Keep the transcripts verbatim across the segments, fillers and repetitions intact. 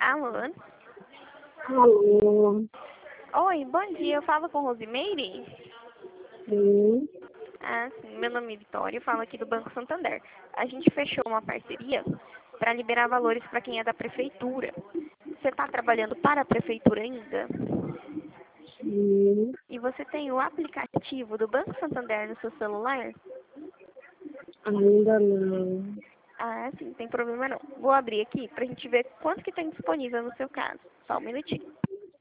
Alô? Alô? Oi, bom dia. Eu falo com Rosimeire? Sim. Ah, sim. Meu nome é Vitória. Eu falo aqui do Banco Santander. A gente fechou uma parceria para liberar valores para quem é da prefeitura. Você está trabalhando para a prefeitura ainda? Sim. E você tem o aplicativo do Banco Santander no seu celular? Ainda não. Ah, sim. Não tem problema não. Vou abrir aqui para a gente ver quanto que tem disponível no seu caso. Só um minutinho.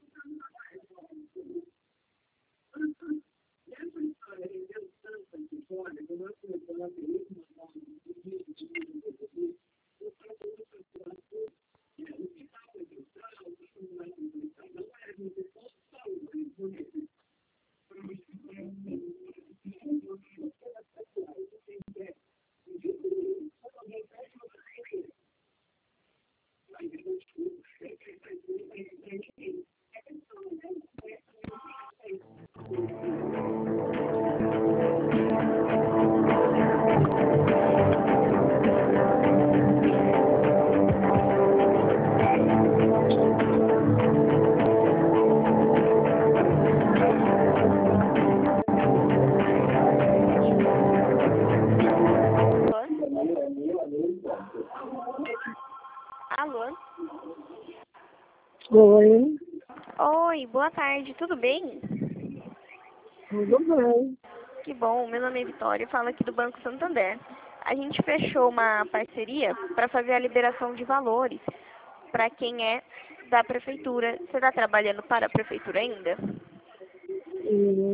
Alô? Oi. Oi, boa tarde. Tudo bem? Tudo bem. Que bom, meu nome é Vitória, eu falo aqui do Banco Santander. A gente fechou uma parceria para fazer a liberação de valores para quem é da prefeitura. Você está trabalhando para a prefeitura ainda? Sim.